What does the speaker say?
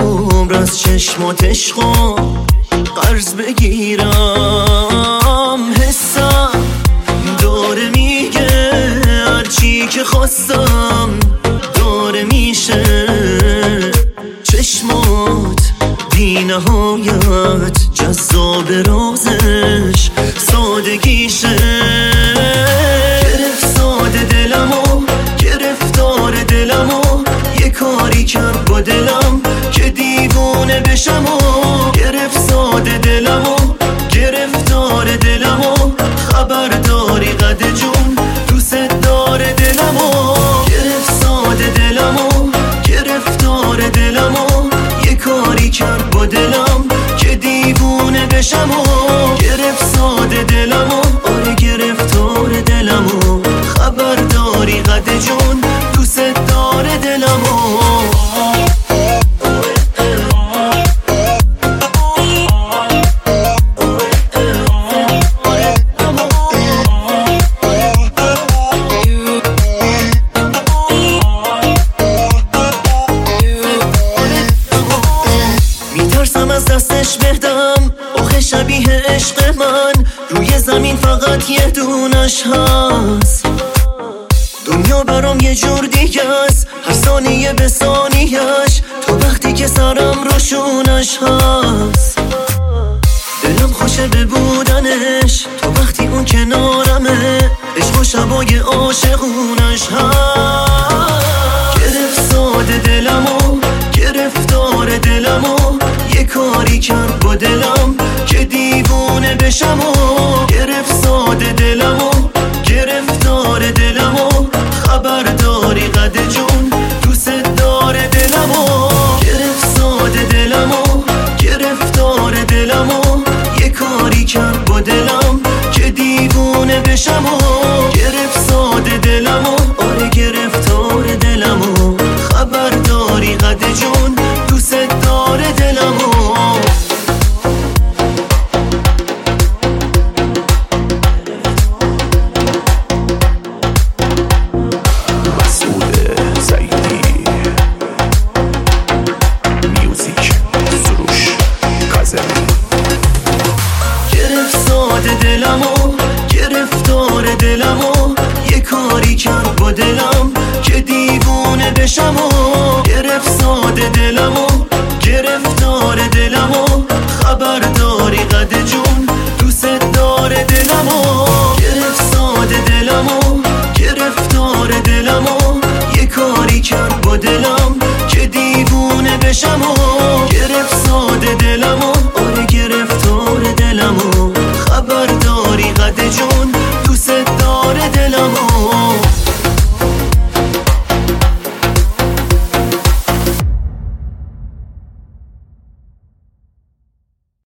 عمر از چشماتش خون قرض بگیرم. حسم داره میگه هرچی که خواستم داره میشه. چشمات بی نهایت جذاب رازش سادگیشه. گرفت ساده دلمو گرفتار دلمو یه کاری کرد با دلم که دیوونه بشم. و گرفت ساده دلمو گرفتار دلمو خبرداری قد جون دوست داره دلمو. گرفت ساده دلمو گرفتار دلمو یه کاری کرد با دلم که دیوونه بشم. و گرفت ساده دلمو آره گرفتار دلمو خبرداری قد جون دوست داره دلمو. میترسم از دستش بدم آخه شبیه عشق من روی زمین فقط یه دونش هست. دنیا برام یه جور دیگه است هر ثانیه به ثانیه‌اش تو وقتی که سرم روشونش هست. دلم خوشه به بودنش تو وقتی اون کنارمه. عشق و شبای عاشقونش هست. گرفت ساده دلمو گرفتار دلمو یه کاری کرد با دلم که دیوونه بشم. و گرفت ساده دلمو گرفتار دلمو خبرداری قد جون دوست داره دلمو. گرفت ساده دلمو گرفتار دلمو یه کاری کرد با دلم که دیوونه بشم. و گرفت ساده دلمو آره گرفتار دلمو خبرداری قد جون دوست داره دلمو. دلمو گرفتار دلمو یه کاری کرد با دلم که دیوونه بشم. و گرفت ساده دلمو گرفتار دلمو خبرداری قد جون دوست داره دلمو. گرفت ساده دلمو گرفتار دلمو یه کاری کرد با دلم که دیوونه بشم.